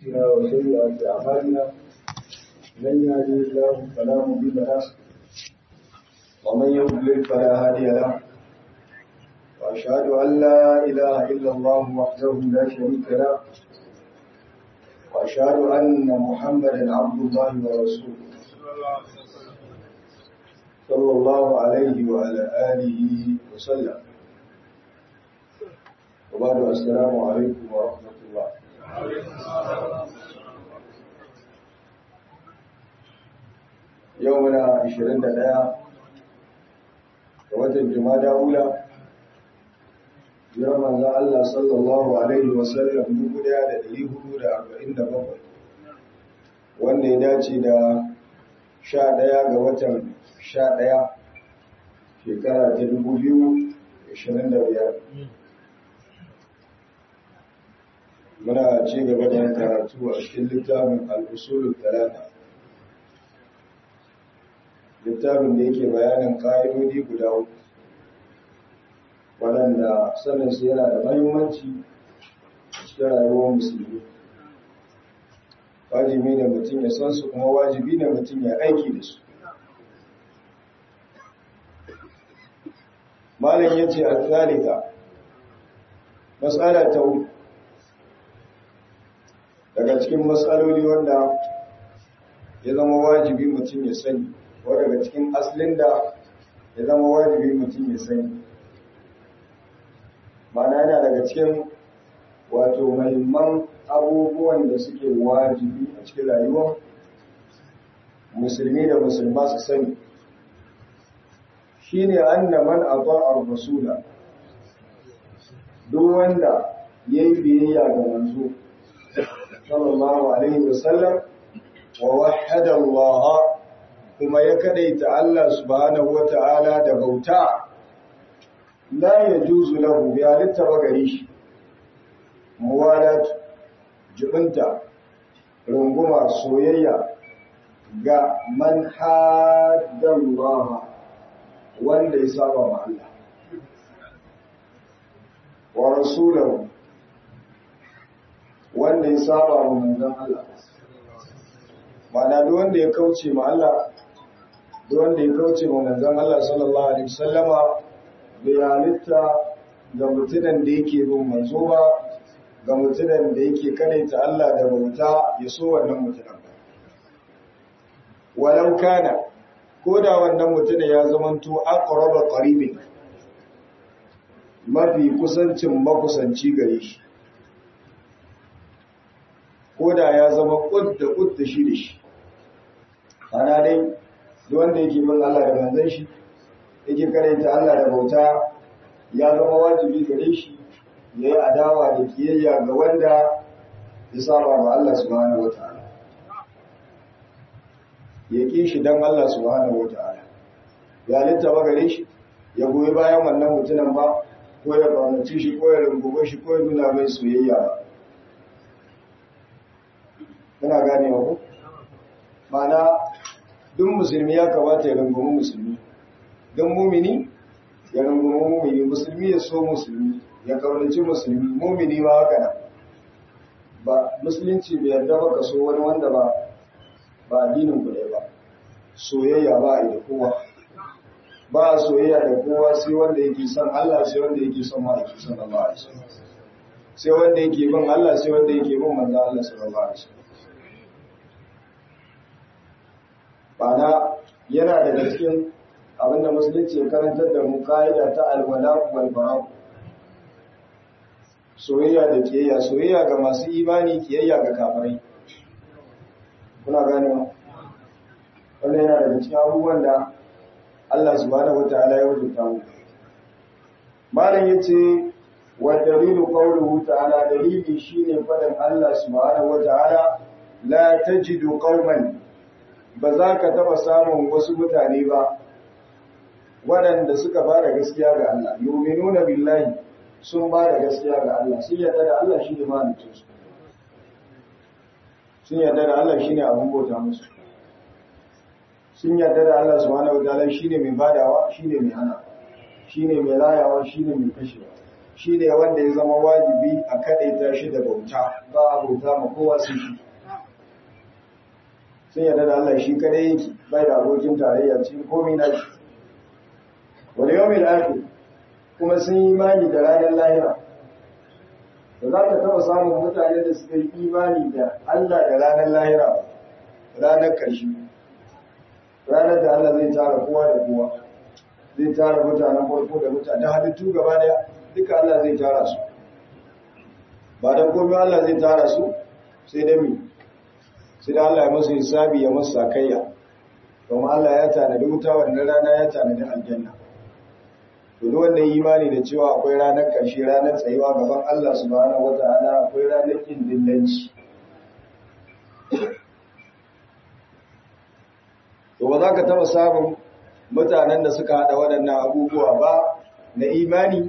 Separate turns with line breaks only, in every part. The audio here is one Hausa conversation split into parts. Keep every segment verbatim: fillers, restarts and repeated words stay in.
وسيئات أعمالنا من يهده الله فلا مضل له ومن يضلل فلا هادي له وأشهد أن لا إله إلا الله وحده لا شريك له وأشهد أن محمدا عبد الله ورسوله صلى الله عليه وعلى آله وسلم. وبعد السلام عليكم ورحمة الله. يومنا عشرين دقيقة ووتر جمادى أولى يوم أن الله صلى الله عليه وسلم نقول هذا دليل حدود أربعين دقيقة wanda ya dace da sha ɗaya ga watan sha ɗaya shekara ta dubu biyu da ashirin da biyar. Muna ci gaba da yin karatu a cikin littafin al'usulul talata, littafin da yake bayanin ƙa'idodi guda uku waɗanda saninsu yana da mahimmanci a cikin rayuwar musulmi. Wajibi ne mutum ya san su kuma wajibi ne mutum ya aiki da su. Malam ya ce al-thalitha, mas'ala ta uku daga cikin matsaloli wanda ya zama wajibi mutum ya sani, ko daga cikin asalin da ya zama wajibi mutum ya sani. Ma'ana yana daga cikin wato muhimman abubuwan da suke wajibi a cikin rayuwar musulmi da musulma su sani, shine anna man ata'a ar-rasula, duk wanda yayi biyayya ga manzo sallallahu alaihi wasallam wa wahhada Allah, kuma ya kadaita Allah subhanahu wata'ala da bauta, la yajuzu lahu bi halitta bagari shi muwalat jibinta runguma soyayya ga man hadda Allah, wanda ya saba wa Allah wa rasulahu, wanda ya saba wa manzon Allah. Ma'ana duk wanda ya kauce ma Allah, duk wanda ya kauce ma manzon Allah sallallahu alaihi wasallama, bai halitta ga mutumin da yake bin manzo ba, ga mutumin da yake kadaita Allah da bauta ya so wannan mutumin. Walau kana, ko da wannan mutumin ya zamanto aqraba qaribin, mafi kusancin makusanci gare shi, ko da ya zama kud da kud da shi da shi. Ana dai duk wanda yake bin Allah da manzon shi, yake kadaita Allah da bauta, ya zama wajibi gare shi ya yi adawa da kiyayya ga wanda ya saba wa Allah subhanahu wata'ala, ya ƙi shi don Allah subhanahu wata'ala, ya littaba gare shi ya goyi bayan wannan mutumin ba, ko ya ƙaunaci shi ko ya rungume shi ko ya nuna mai soyayya ba. Muna gane wa ku? Ma'ana duk musulmi ya kamata ya rungumi musulmi, don mumini ya rungumi mumini, musulmi ya so musulmi, ya kaunaci musulmi, mumini ba haka nan. Ba musulunci bai yarda ba ka so wani wanda ba ba addinin ku ne ba. Soyayya ba a yi da kowa, ba a soyayya da kowa sai wanda yake son Allah, sai wanda yake son ma'aiki sallallahu alaihi wasallam, sai wanda yake bin Allah, sai wanda yake bin manzo Allah sallallahu alaihi wasallam. Bana yana daga cikin abinda musulunci ya karantar da mu ka'ida ta alwala wal bara, soyayya da kiyayya, soyayya ga masu imani, kiyayya ga kafirai. Kuna ganewa? Wannan yana daga cikin abubuwan da Allah subhanahu wataala ya wajabta mu. Malam yace wa dalilu qawluhu ta'ala, dalili shine fadan Allah subhanahu wataala, la tajidu qauman, ba za ka taba samun wasu mutane ba waɗanda suka ba da gaskiya ga Allah, yu'minuna billahi, sun ba da gaskiya ga Allah, sun yarda da Allah shi ne mahalicinsu, sun yarda da Allah shi ne abin bauta musu, sun yarda da Allah subhanahu wa ta'ala shi ne mai badawa, shi ne mai hana, shi ne mai rayawa, shi ne mai kashewa. shi ne wanda ya zama wajibi a kadaita shi da bauta ba a bauta ma kowa su shi sun yarda da Allah shi kadai yake bai da abokin tarayya cikin komai na shi wal yawmil akhir kuma sun yi imani da ranar lahira da za ka taba samun mutane da suka yi imani da Allah da ranar lahira ranar ƙarshe ranar da Allah zai tara kowa da kowa zai tara mutanen farko da mutane halittu gaba daya duka Allah zai tara su ba don komai Allah zai tara su sai da mi sai da Allah ya masa hisabi ya masa sakayya kuma Allah ya tanadi wuta wannan rana ya tanadi aljanna to duk wanda yi imani da cewa akwai ranar ƙarshe ranar tsayuwa gaban Allah subhanahu wataala akwai ranar kin dillanci to ba za ka taba samun mutanen da suka hada waɗannan abubuwa ba na imani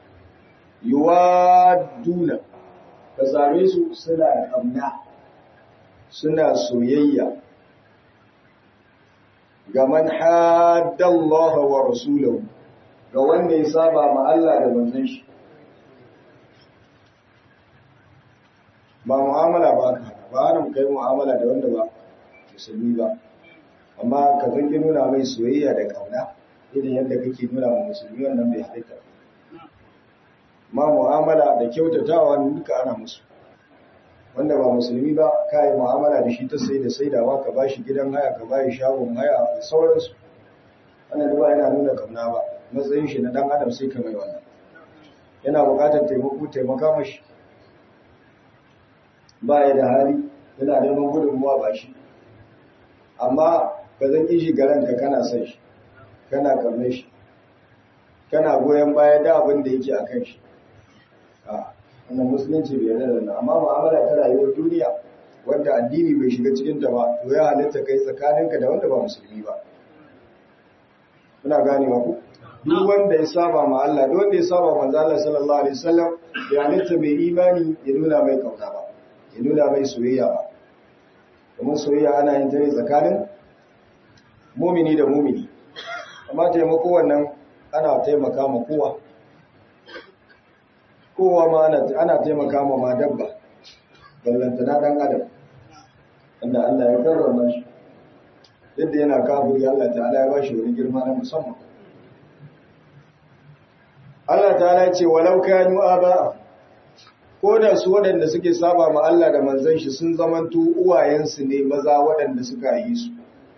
yuwaduna ka same su suna kamna suna soyayya ga man haddallaha wa rasulahu ga wanda ya saba ma Allah da manzon shi ba mu'amala ba ka ba haram kai mu'amala da wanda ba musulmi ba amma ka zanki nuna mai soyayya da kauna idan yadda kake nuna ma musulmi wannan bai halitta ma mu'amala da kyautatawa duka ana musu wanda ba musulmi ba ka yi mu'amala da shi ta sai da saidawa ka ba shi gidan haya ka ba shi shagon haya da sauransu wannan duba yana nuna kauna ba matsayin shi na dan adam sai ka mai wannan yana buƙatar taimako taimaka mashi ba ya da hali yana neman gudunmuwa ba shi amma ba zan ƙi shi garanka kana son shi kana kalle shi kana goyon baya da abin da yake a kan shi a wannan musulunci bai yarda da wannan amma mu'amala ta rayuwar duniya wanda addini bai shiga cikin ta ba to ya halitta kai tsakaninka da wanda ba musulmi ba muna ganewa ku duk wanda ya saba ma Allah duk wanda ya saba manzo Allah sallallahu alaihi wasallam ya halitta mai imani ya nuna mai kauna ba ya nuna mai soyayya ba kuma soyayya ana yin ta ne tsakanin mumini da mumini amma taimako wannan ana taimaka ma kowa kowa ma ana taimaka ma ma dabba ballantana dan adam wanda Allah ya karrama shi yadda yana kafiri Allah ta'ala ya bashi wani girma na musamman Allah ta'ala ya ce walau kanu aba ko da su waɗanda suke saba ma Allah da manzon shi sun zamanto uwayensu ne maza waɗanda suka yi su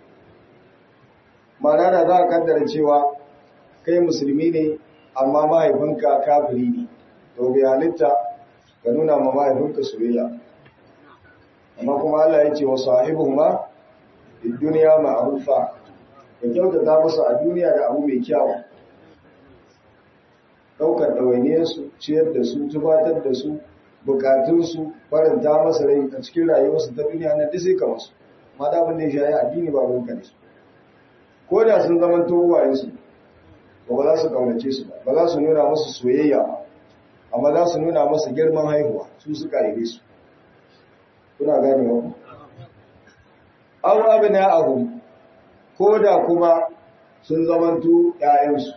mana da za a kaddara cewa kai musulmi ne amma mahaifinka kafiri ne to bai halitta ka nuna ma mahaifinka soyayya amma kuma Allah ya ce wa sahibuhuma fid dunya ma'rufa ka kyautata musu a duniya da abu mai kyau daukar dawainiyar su ciyar da su tubatar da su bukatun su faranta masa rai a cikin rayuwarsu ta duniya nan duk sai ka musu ma da abin da ya shayi addini ba ruwanka ne ko da sun zama towayensu ba ba za su kaunace su ba ba za su nuna musu soyayya ba amma za su nuna masa girman haihuwa su suka yi su kuna gane wa aw abna'ahum ko da kuma sun zamanto ƴaƴansu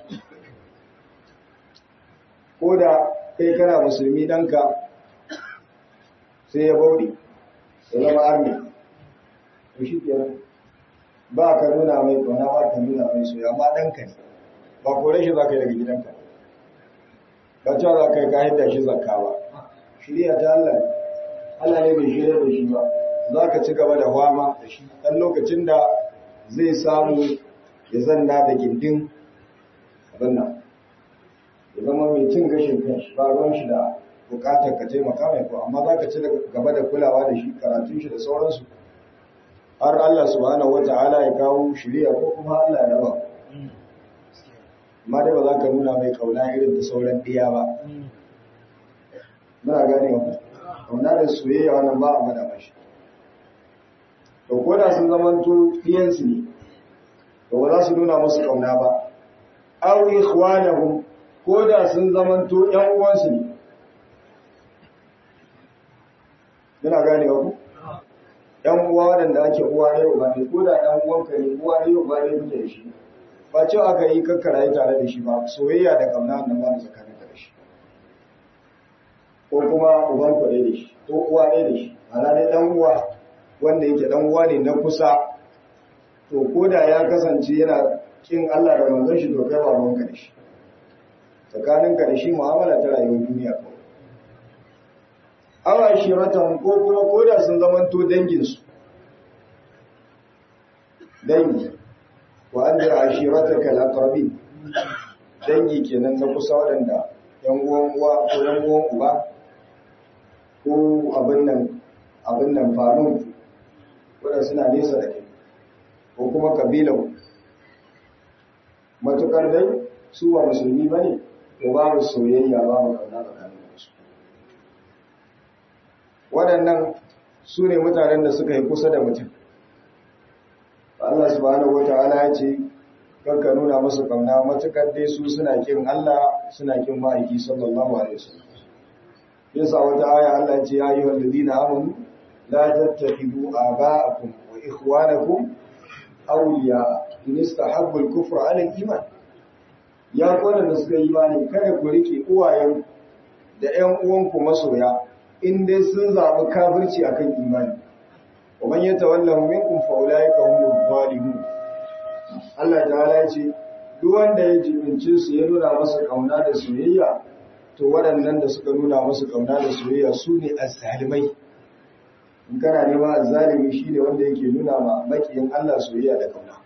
ko da kai kana musulmi danka sai ya bauɗe ya zama arni to shi kenan ba ka nuna mai kauna ba ka nuna mai soyayya amma danka ne ba kore shi za ka yi daga gidanka ba cewa za ka yi ka hidda shi zakka ba shirya ta Allah Allah ne bai shirya da shi ba za ka ci gaba da fama da shi ɗan lokacin da zai samu ya zanna da gindin abin nan ya zama mai cin gashin kanshi ba ruwan shi da bukatar ka taimaka mai ko amma za ka ci gaba da kulawa da shi karatun shi da sauransu har Allah subhanahu wata'ala ya kawo shirya ko kuma Allah ya raba amma dai ba za ka nuna mai kauna irin da sauran ɗiya ba muna gane wa kauna da soyayya wannan ba a mada mashi to ko da sun zamanto ɗiyansu ne to ba za su nuna musu kauna ba aw ikhwanahum ko da sun zamanto ƴan uwansu ne muna gane wa ku ƴan uwa waɗanda ake uwa ne ba ne ko da ɗan uwanka ne uwa ne ba ne kuke da shi ba ce aka yi kakkara tare da shi ba soyayya da kauna nan ba tsakanin da shi ko kuma uban ku ɗaya da shi ko uwa ɗaya da shi ana dai ɗan uwa wanda yake ɗan uwa ne na kusa to ko da ya kasance yana kin Allah da manzon shi to kai ba ruwanka da shi tsakaninka da shi mu'amala ta rayuwar duniya kawai awa shiratan ko kuma ko da sun zamanto danginsu dangi wa an da ashirataka al-aqrabin dangi kenan na kusa waɗanda yan uwan uwa ko yan uwan uba ko abin nan abin nan faru wanda suna nesa da kai ko kuma kabilan matukar dai su ba musulmi bane to babu soyayya babu kauna tsakanin su waɗannan su ne mutanen da suka yi kusa da mutum Allah subhanahu wataala ya ce kanka nuna musu kauna matukar dai su suna kin Allah suna kin ma'aiki sallallahu alaihi wasallam yasa wata aya Allah ya ce ya ayyuhal ladina amanu la tattakhidu aba'akum wa ikhwanakum awliya in istahabbu al-kufra 'ala al-iman ya kwana da suka yi imani kada ku rike uwayen da ƴan uwanku masoya in dai sun zabi kafirci akan imani wa man yatawallahu minkum fa ulaika humuz zalimun Allah ta'ala ya ce duk wanda ya jibince su ya nuna masa kauna da soyayya to waɗannan da suka nuna masa kauna da soyayya su ne azzalimai in kana neman azzalimi shine wanda yake nuna ma makiyin Allah soyayya da kauna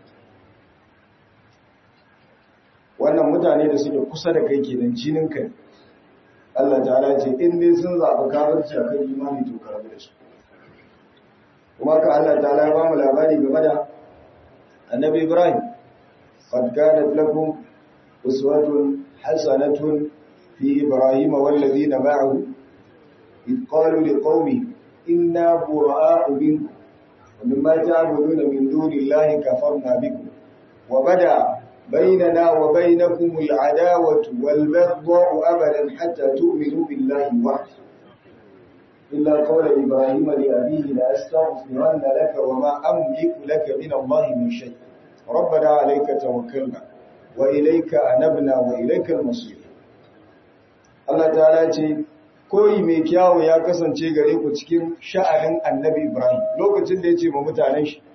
wannan mutane da suke kusa da kai kenan jinin kai Allah ta'ala ya ce in dai sun zaɓi kafirci akan imani to karabu da su kuma ka Allah ta'ala ya ba mu labari game da النبي إبراهيم قد كانت لكم أسوة حسنة في إبراهيم والذين معه إذ قالوا لقومه إنا براء منكم ومما تعبدون من دون الله كفرنا بكم وبدأ بيننا وبينكم العداوة والبغضاء أبدا حتى تؤمنوا بالله وحده إلا قول إبراهيم لأبيه لأستغفرن لك وما أملك لك من الله من شيء ربنا عليك توكلنا وإليك أنبنا وإليك المصير Allah ta'ala ce koyi mai kyawu ya kasance gare ku cikin sha'anin Annabi Ibrahim lokacin da ya ce ma mutanen shi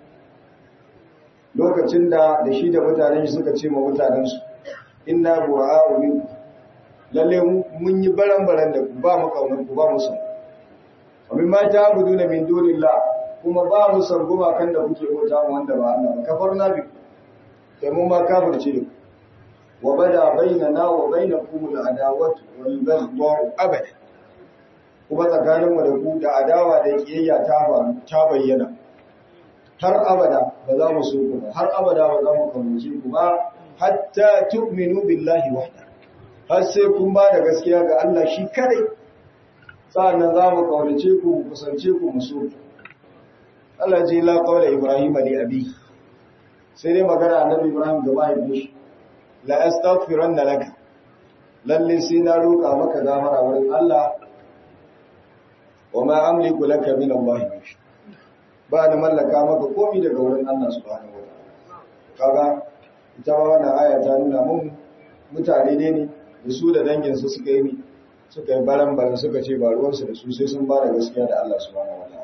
lokacin da da shi da mutanen shi suka ce ma mutanen su inna bura'u minkum lalle mun yi baran-baran da ku ba mu kaunar ku ba mu son Amin ma ta abudu na min dunillah kuma ba mu sarguma kan da kuke bauta mu wanda ba Allah ba kafar nabi sai mun ma kafirce da wa bada bainana wa bainakum al-adawatu wal baghdha abada kuma tsakanin mu da ku da adawa da kiyayya ta faru ta bayyana har abada ba za mu so ku ba har abada ba za mu kaunace ku ba hatta tu'minu billahi wahda har sai kun ba da gaskiya ga Allah shi kadai sa'annan za mu kaunace ku mu kusance ku mu so Allah ji la qawla Ibrahim li abi sai dai magana annabi Ibrahim ga mahaifin shi la astaghfiranna laka lalle sai na roƙa maka gafara wurin Allah wa ma amliku laka min Allah ba da mallaka maka komai daga wurin Allah subhanahu wa ta'ala kaga ita ma wannan aya ta nuna mun mutane ne ne da su da dangin su suka yi ni suka yi baran-baran suka ce ba ruwansu da su sai sun ba da gaskiya da Allah subhanahu wataala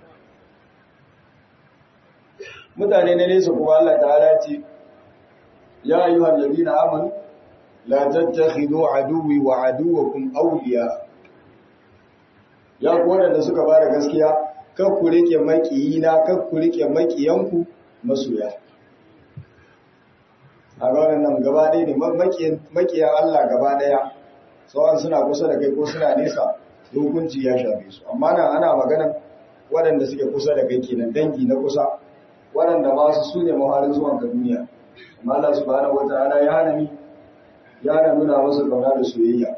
mutane ne nesa kuma Allah ta'ala ce ya ayyuhal ladina amanu la tattakhidhu aduwwi wa aduwwakum awliya ya ku wanda suka ba da gaskiya kar ku rike makiyina kar ku rike makiyanku masoya a ga wannan gaba ɗaya ne makiyan Allah gaba ɗaya sauran suna kusa da kai ko suna nesa hukunci ya shafe su amma nan ana maganan waɗanda suke kusa da kai kenan dangi na kusa waɗanda ba su su ne maharin zuwan ka duniya amma Allah subhanahu wataala ya hana ni ya hana nuna masa kauna da soyayya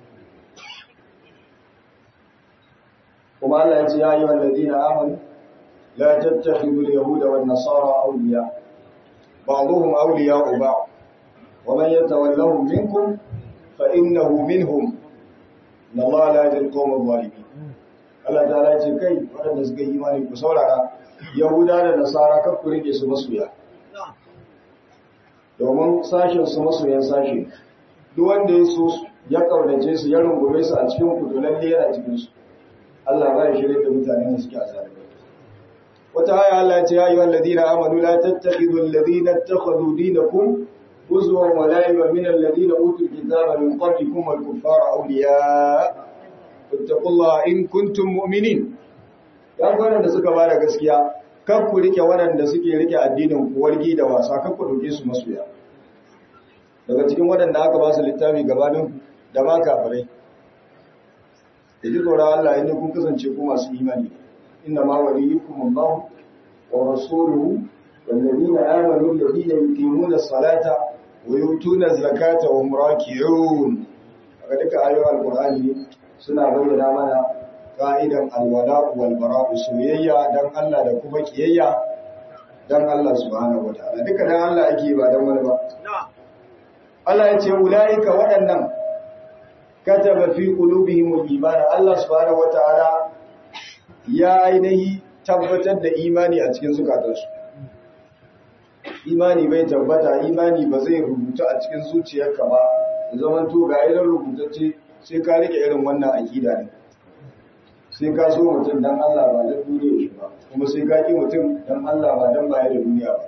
kuma Allah ya ce ya ayyuhal ladina amanu la tattakhidhu al-yahuda wan nasara awliya ba'dhum awliya'u ba'd wa man yatawallahum minkum فإنه منهم إن الله لا يهدي القوم الظالمين Allah ta ce kai waɗanda suka yi imani ku saurara Yahuda da Nasara kar ku rike su masoya domin sashen su masoyan sashe duk wanda ya so ya kaunace su ya rungume su a cikin ku to lalle yana cikin su Allah ba ya shirye da mutanen da suke azalimai wata aya Allah ya ce ya ayyuhal ladina amanu la tattakhidul ladina ittakhadhu dinakum huzwan wa la'iban min alladhina utul kitaba min qablikum wal kuffara awliya fattaqullaha in kuntum mu'minin ya gwanin da suka bada gaskiya kan ku rike waɗanda suke rike addinin ku wargi da wasa kan ku dauke su masoya daga cikin waɗanda aka ba su littafi gabanin da ma kafirai da ji tsoron Allah inda kun kasance ku masu imani inna ma waliyukum Allah wa rasuluhu wal ladina amanu alladhina yuqimuna as-salata wa yutuna az-zakata wa hum raki'un daga duka ayoyin alqur'ani suna bayyana mana ka'idan alwala wal bara soyayya dan Allah da kuma kiyayya dan Allah subhanahu wataala duka dan Allah ake ba dan wani ba Allah ya ce ulaika waɗannan kataba fi qulubihim al-iman Allah subhanahu wataala ya ainihi tabbatar da imani a cikin zukatansu imani bai tabbata imani ba zai rubuta a cikin zuciyarka ba zaman to ga irin rubutacce sai ka rike irin wannan akida ne sai ka so mutum dan Allah ba dan duniya shi ba kuma sai ka ki mutum dan Allah ba dan baya da duniya ba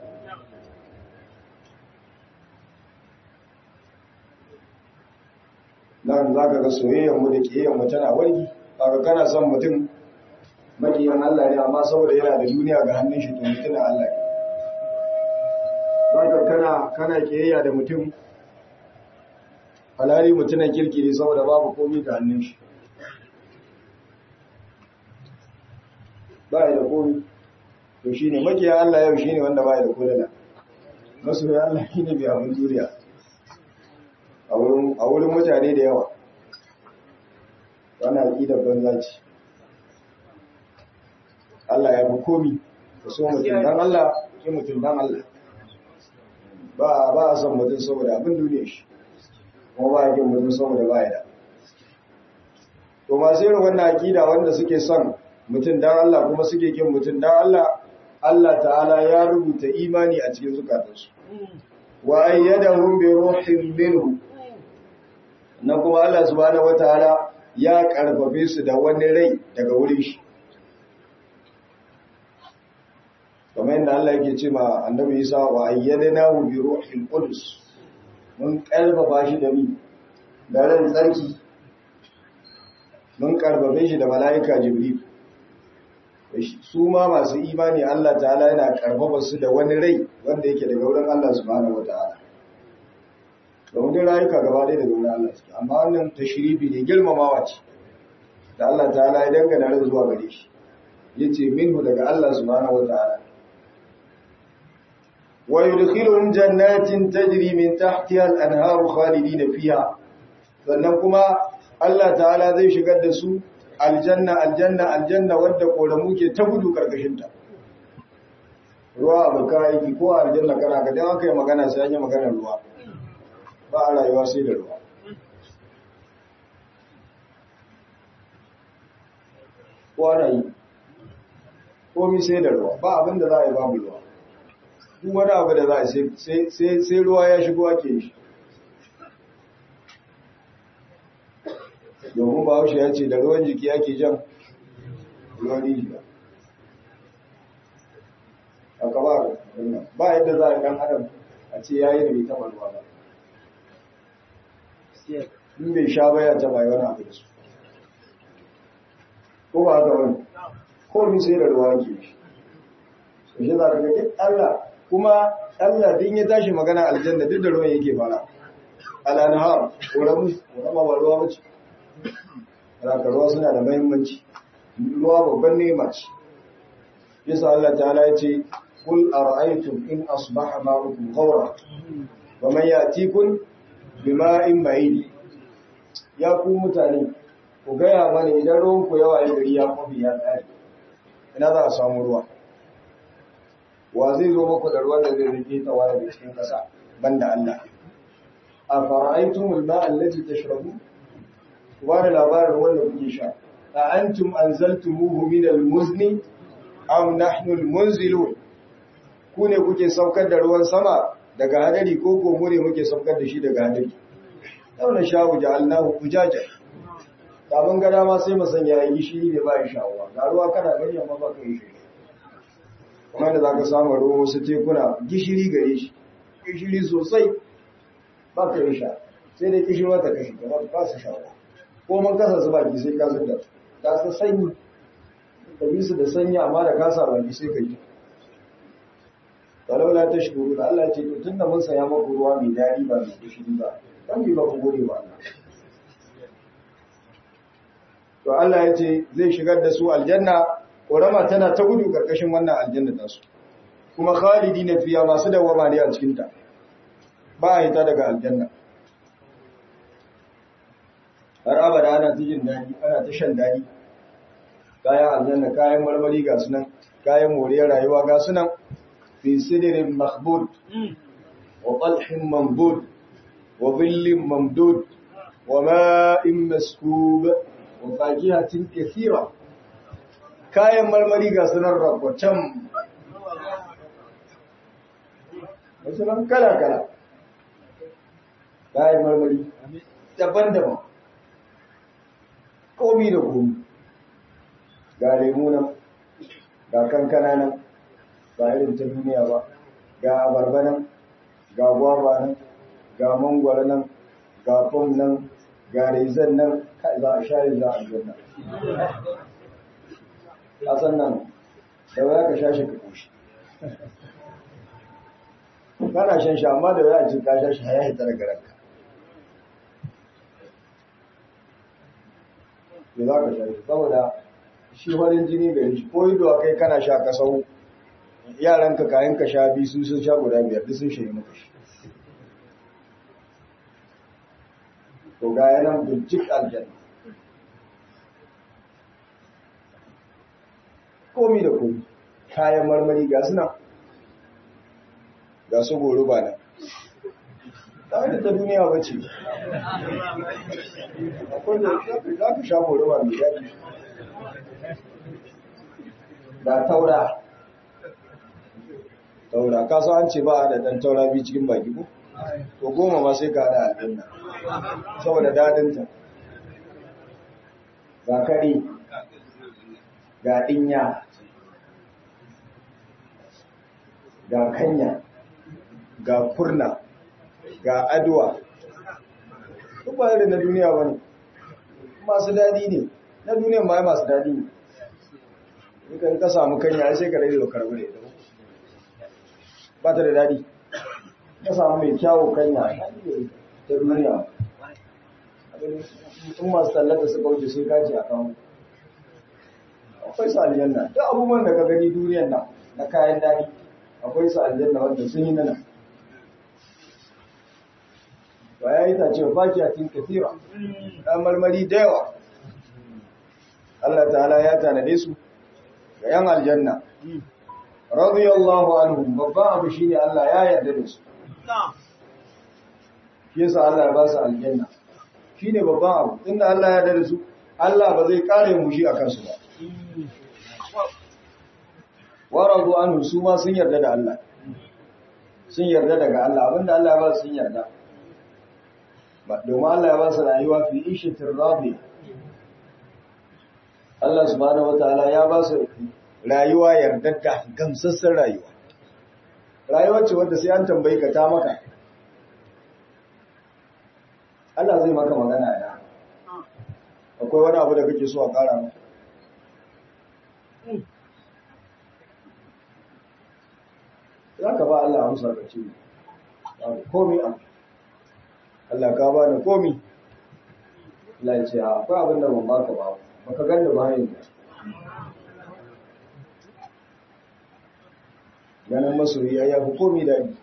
nan za ka ga soyayyarmu da ƙiyayyarmu tana wargi kaga kana son mutum makiyan Allah ne amma saboda yana da duniya ga hannun shi to mutuna Allah ne za ka kana kana ƙiyayya da mutum halali mutunan kirki ne saboda babu komai ga hannun shi ba ya da komai to shi ne makiyan Allah yau shi ne wanda ba ya da kodala masoya Allah shi ne bai abin duniya a wurin mutane da yawa wani aƙidar banza ce Allah ya fi komi ka so mutum don Allah ke mutum don Allah ba ba a son mutum saboda abin duniya shi kuma ba a kin mutum saboda ba ya da to masu yin wannan aƙida wanda suke son mutum don Allah kuma suke kin mutum don Allah Allah ta'ala ya rubuta imani a cikin zukatansu wa ayyadahum bi ruhin minhu na kuma Allah subhanahu wataala ya karfafe su da wani rai daga wurin shi kamar yadda Allah yake ce ma annabi Isa wa ayyadnahu bi ruhil qudus mun karfafa shi da mi da ran tsarki mun karfafe shi da malaika jibril su ma masu imani Allah ta'ala yana karfafa su da wani rai wanda yake daga wurin Allah subhanahu wataala domin rayuka gaba ɗaya daga wurin Allah suke amma wannan tashrifi ne girmamawa ce da Allah ta'ala ya dangana da zuwa gare shi yace minhu daga Allah subhanahu wataala wa yudkhiluhum jannatin tajri min tahtiha al-anharu khalidina fiha sannan kuma Allah ta'ala zai shigar da su aljanna aljanna aljanna wadda koramu ke ta gudu karkashin ta ruwa abu kai ko aljanna kana ga dan aka yi magana sai an yi maganar ruwa ba a rayuwa sai da ruwa kwana yi komi sai da ruwa ba abin da za a yi babu ruwa duk wani abu da za a yi sai ruwa ya shigo ake shi domin ba haushe ya ce da ruwan jiki ake jan ruwan rijiya aka ba ba yadda za a yi ɗan adam a ce ya yi da bai taɓa ruwa ba in bai sha baya ta bai wani abu da su ko ba haka wani ko mi sai da ruwa ke shi so shi za ka ga duk Allah kuma Allah din ya tashi magana aljanna duk da ruwan yake fara al-anhar koramu korama ba ruwa bace raka ruwa suna da muhimmanci ruwa babban nema ce yasa Allah ta'ala ya ce kul ara'aytum in asbaha ma'ukum ghawra wa man ya'tikum bima'in ma'in ya ku mutane ku gaya mana idan ruwan ku yawa ya gari ya kofi ya tsari ina za a samu ruwa wa zai zo muku da ruwan da zai rike tawa daga cikin ƙasa banda Allah a fara'aitumul ma'a allati tashrabu ku ba da labarin ruwan da kuke sha a antum anzaltumuhu min al-muzni am nahnu al-munzilun ku ne kuke saukar da ruwan sama daga hadari ko ko mu ne muke saukar da shi daga hadari launa sha'u ja'alnahu ujaja da mun ga dama sai mu sanya yi gishiri da ba ya sha'awa ga ruwa kana gani amma ba ka yi shi kuma da zaka samu ruwa wasu tekuna gishiri gare shi gishiri sosai ba ka yi sha sai dai kishi wata kashi ba ka su sha'awa ko mun kasa su baki sai ka zuba ta su sanyi ka bi su da sanyi amma da kasa baki sai ka yi walaula ta shukuru da Allah ce to tunda mun saya maku ruwa mai dadi ba mai gishiri ba dan bi ba ku gode wa Allah to Allah ya ce zai shigar da su aljanna korama tana ta gudu karkashin wannan aljanna ta su kuma khalidina fiya masu dawama ne a cikin ta ba a hita daga aljanna har abada ana ta jin dadi ana ta shan dadi kayan aljanna kayan marmari ga sunan kayan moriyar rayuwa ga sunan في سدر مخبود وطلح منضود وظل ممدود وماء مسكوب وفاكهة كثيرة kayan marmari ga sunan rakwacin sunan kala-kala kayan marmari daban-daban komi da komi ga lemu nan ga kankana nan ba irin ta duniya ba ga abarba nan ga gwaba nan ga mangwara nan ga fom nan ga rezan nan za a sha za a janna a sannan da waya ka sha shi ka koshi kana shan shi amma da waya ce ka sha shi haya hita daga ranka da za ka sha shi saboda shi farin jini gari shi ko yi kai kana sha ka sau yaranka kayan ka sha biyu sun sun sha guda biyar duk sun shiri maka shi to ga yanan bincik aljanna komi da komi kayan marmari ga suna ga su goro ba nan ta da ta duniya ba ce akwai da za ka sha goro ba mai daɗi da taura taura kaso an ce ba a da ɗan taura biyu cikin baki ko to goma ma sai ka haɗa aljanna saboda daɗinta ga kare ga ɗinya ga kanya ga kurna ga aduwa duk ba irin na duniya ba ne masu daɗi ne na duniyan ba masu daɗi ne in ka samu kanya sai ka rage da karbi da ita ba ta da daɗi ka samu mai kyawo kanya ta duniya in masu tallata suka wuce sun kaji a kan akwai su aljanna duk abubuwan da ka gani duniyan nan na kayan daɗi akwai su aljanna wanda sun yi nana ba ya yi ta ce baki a cikin kafira ɗan marmari da yawa Allah ta'ala ya tanade su ga yan aljanna radiyallahu anhum babban abu shine Allah ya yarda da su shi yasa Allah ya ba su aljanna shine babban abu inda Allah ya yarda da su Allah ba zai kare mu shi akan su ba waradu anhu su ma sun yarda da Allah sun yarda daga Allah abinda Allah ya ba su sun yarda domin Allah ya ba su rayuwa fi ishatir rabi Allah subhanahu wataala ya ba su rayuwa yardadda gamsassan rayuwa rayuwa ce wanda sai an tambayi ka ta maka Allah zai maka magana da akwai wani abu da kake so a kara maka za ka ba Allah amsa ka ce komi abu Allah ka ba ni komi Allah ya ce akwai abin da ban baka ba baka ganda ba yanzu ganin masoyi ya fi komi daɗi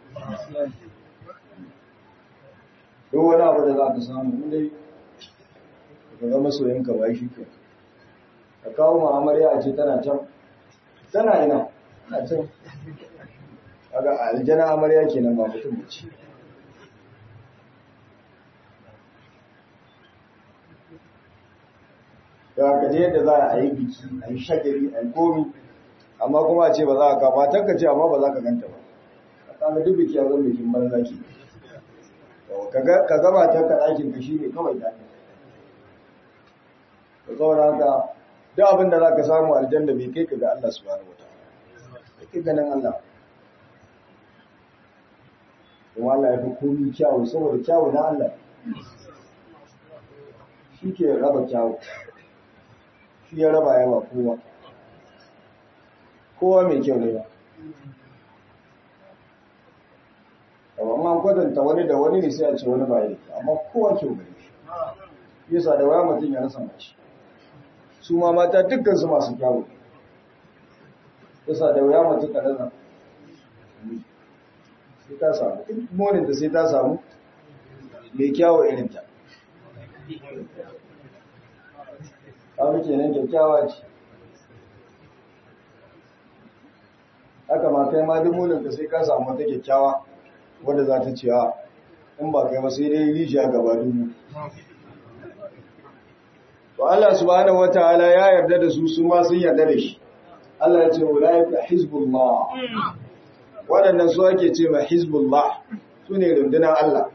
duk wani abu da za ka samu inda ka ga masoyinka ba shi ke ka kawo ma amarya a ce tana can tana ina na can kaga aljana amarya kenan ba mutum ba ce da ka je yadda za a yi biki a yi shagari a yi komi amma kuma a ce ba za ka ba tanka ce amma ba za ka ganta ba a kaga duk biki a zan bikin banza ke ka gaba ta ka ɗakin ka shi ne kawai ta ka saboda haka duk abin da za ka samu aljanna bai kai ka ga Allah subhanahu wa ta'ala kai ganin Allah kuma Allah ya fi komi kyawu saboda kyawu na Allah shi ke raba kyawu shi ya raba yawa kowa kowa mai kyau ne ba amma kwatanta wani da wani ne sai a ce wani ba yi amma kowa kyau gare shi yasa da waya mutum ya rasa mashi su ma mata dukkan su masu kyawu yasa da waya mutum ka rasa sai ta samu duk monin da sai ta samu mai kyawu irin ta ta muke nan kyakkyawa ce haka ma kai ma duk monin da sai ka samu wata kyakkyawa wadda za ta ce a in ba kai ba sai dai rijiya gaba dubu to Allah subhanahu wataala ya yarda da su su ma sun yarda da shi Allah ya ce ulaika hizbullah waɗannan su ake ce ma hizbullah su ne rundunar Allah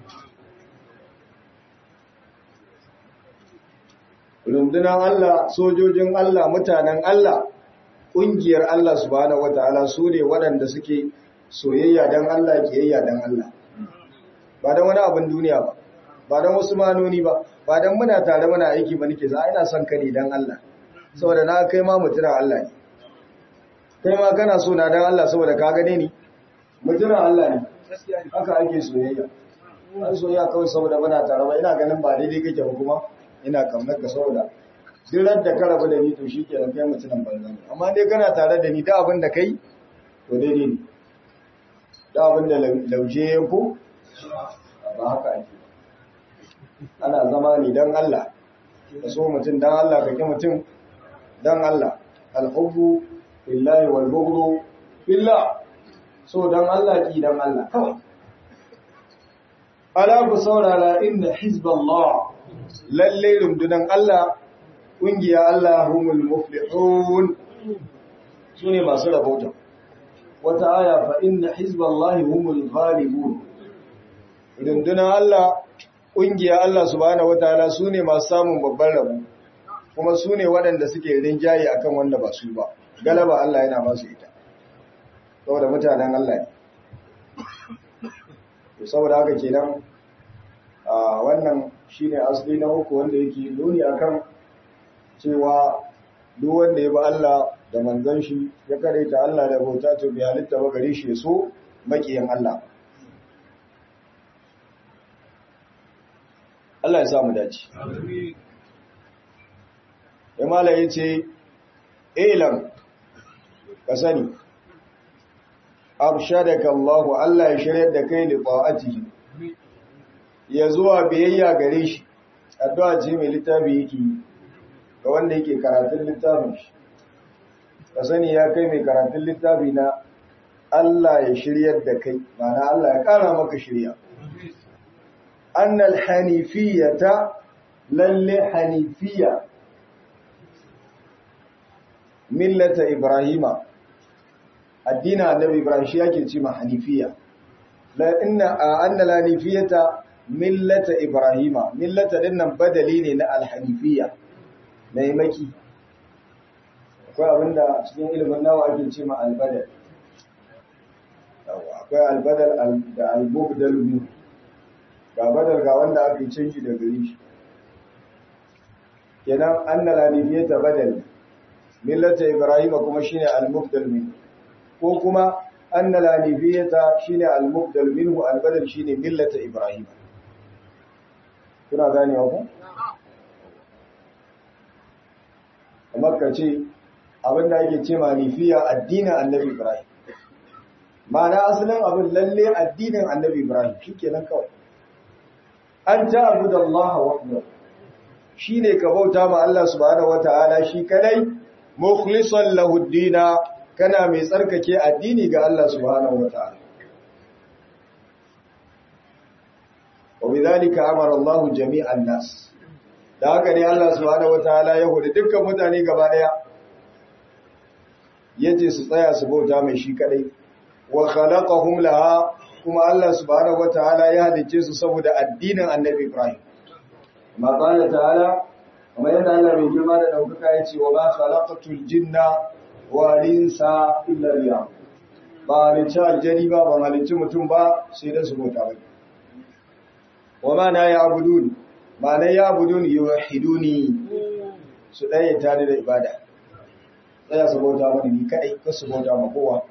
rundunar Allah sojojin Allah mutanen Allah ƙungiyar Allah subhanahu wataala su ne waɗanda suke soyayya don Allah kiyayya don Allah ba don wani abin duniya ba ba don wasu manoni ba ba don muna tare muna aiki ba nake za ina son kare don Allah saboda na kai ma mutuna Allah ne kai ma kana so na don Allah saboda ka gane ni mutuna Allah ne haka ake soyayya an soyayya kawai saboda muna tare ba ina ganin ba daidai kake ba kuma ina kamnar ka saboda duk da ka rabu da ni to shi ke kai mutunan banza ne amma dai kana tare da ni da abin da kai to daidai ne da abin da lauje ya ku ba haka ake ana zama ne don Allah ka so mutum don Allah ka ki mutum don Allah alhubbu billahi wal bughdu billah so don Allah ki don Allah kawai ala ku saurara inna hizballah lalle rundunan Allah kungiya Allah humul muflihun sune masu rabauta wata aya fa inna hizballahi humul ghalibun rundunar Allah kungiya Allah subhanahu wataala sune masu samun babban rabo kuma sune waɗanda suke rinjaye akan wanda ba su ba galaba Allah yana ba su ita saboda mutanen Allah ne saboda haka kenan a wannan shine asali na uku wanda yake nuni akan cewa duk wanda ya bi Allah da manzon shi ya karanta Allah da bauta to bi halitta ba gare shi so makiyin Allah Allah ya sa mu dace amin ya mala yace ilam ka sani abshadaka Allah Allah ya shirye da kai li ta'atihi ya zuwa biyayya gare shi addu'a ce mai littafi yake ga wanda yake karatun littafin shi ka sani ya kai mai karatun littafi na Allah ya shiryar da kai mana Allah ya kara maka shirya annal hanifiyata lalle hanifiya millata ibrahima addinin annabi ibrahim shi yake cewa hanifiya la inna annal hanifiyata millata ibrahima millata dinnan badali ne na alhanifiyya na yi maki akwai abinda cikin ilimin nawa ake ce ma albadal akwai albadal da albubdal min ga badal ga wanda aka canji da gari shi kenan annal hanifiyata badal millata ibrahima kuma shine albubdal min ko kuma annal hanifiyata shine albubdal minhu albadal shine millata ibrahima kuna gane ku kamar ka ce abinda ake ce manifiya addinin annabi ibrahim ma'ana asalin abin lalle addinin annabi ibrahim shikenan kawai an ta'budu Allah wahdahu shine ka bauta ma Allah subhanahu wataala shi kadai mukhlishan lahu ad-din kana mai tsarkake addini ga Allah subhanahu wataala wa bidhalika amara Allah jami'an nas da haka ne Allah subhanahu wataala ya hudu dukkan mutane gaba daya yace su tsaya su bauta mai shi kadai wa khalaqahum laha kuma Allah subhanahu wataala ya halice su saboda addinin Annabi Ibrahim ma qala ta'ala kuma yadda Allah mai girma da daukaka ya ce wa ma khalaqatul jinna wal insa illa liya'budun ba halicci aljani ba ban halicci mutum ba sai da su bauta ba wa ma na ya'budun ma na ya'budun yuwahiduni su ɗaya tare da ibada tsaya su bauta mani ni kadai ka su bauta ma kowa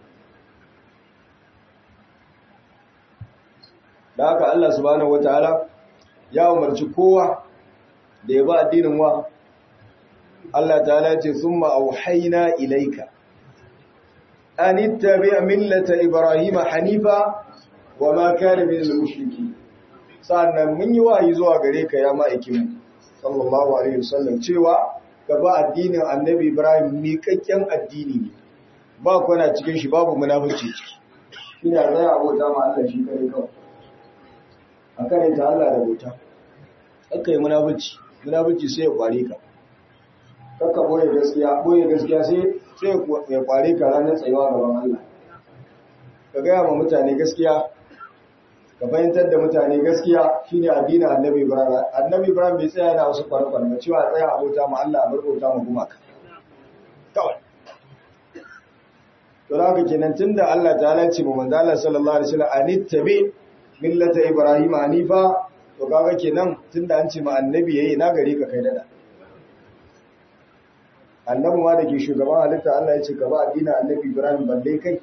da haka Allah subhanahu wataala ya umarci kowa da ya ba addinin wa Allah ta'ala ce summa auhayna ilayka an ittabi' millata ibrahima hanifa wa ma kana minal mushrikeen sannan mun yi wahayi zuwa gare ka ya ma'aikin sallallahu alaihi wasallam cewa gaba addinin annabi ibrahim miƙaƙƙen addini ne ba kwana cikin shi babu munafurci ciki ina zai abota ma Allah shi kare kawai a kare ta Allah da bauta aka yi munafurci munafurci sai ya kware ka kakka boye gaskiya boye gaskiya sai sai ya kware ka ranar tsayuwa gaban Allah ka gaya ma mutane gaskiya ka fahimtar da mutane gaskiya shine addinin annabi ibrahim annabi ibrahim bai tsaya yana wasu kwarkwan ba cewa tsaya abota ma Allah a bar bauta ma gumaka kawai to haka kenan tunda Allah ta'ala ce mu manzo Allah sallallahu alaihi wasallam anittabi millata ibrahim hanifa to kaga kenan tunda an ce ma annabi yayi na gare ka kai dada annabi ma da ke shugaban halitta Allah ya ce ka ba addinin annabi ibrahim balle kai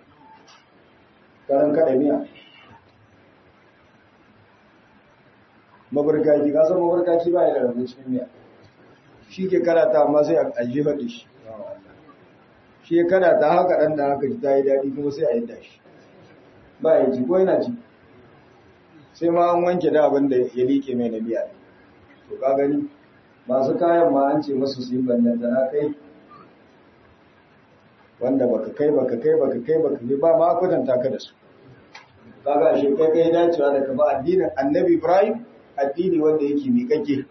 karan kada miya mabarkaki ka san mabarkaki ba ya da rabu cikin miya shi ke karata amma sai a jefar da shi shi ya karata haka ɗan da haka ta yi daɗi kuma sai a yi dashi ba ya ji ko yana ji sai ma an wanke da abin da ya liƙe mai na miya to ka gani masu kayan ma an ce masu su yi bannan da na kai wanda baka kai baka kai baka kai baka kai ba ma kwatanta ka da su kaga shi kai kai dacewa da ka ba addinin annabi ibrahim addini wanda yake miƙaƙe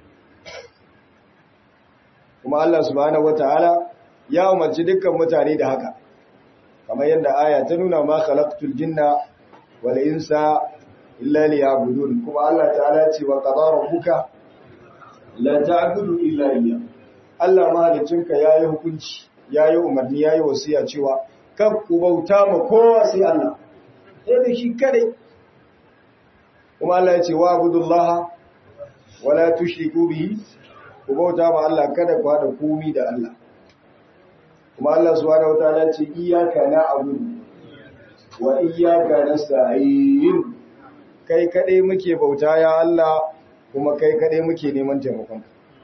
kuma Allah subhanahu wataala ya umarci dukkan mutane da haka kamar yadda aya ta nuna ma khalaqtul jinna wal insa illa liya'budun kuma Allah ta'ala ce wa qadara rabbuka la ta'budu illa iyyah Allah mahalicinka yayi hukunci yayi umarni yayi wasiya cewa kar ku bauta ma kowa sai Allah sai da shi kadai kuma Allah ya ce wa abudullaha wala tushriku bihi ku bauta ma Allah kada ku hada komai da Allah kuma Allah subhanahu wataala ya ce iyyaka na'budu wa iyyaka nasta'in kai kadai muke bauta ya Allah kuma kai kadai muke neman taimakon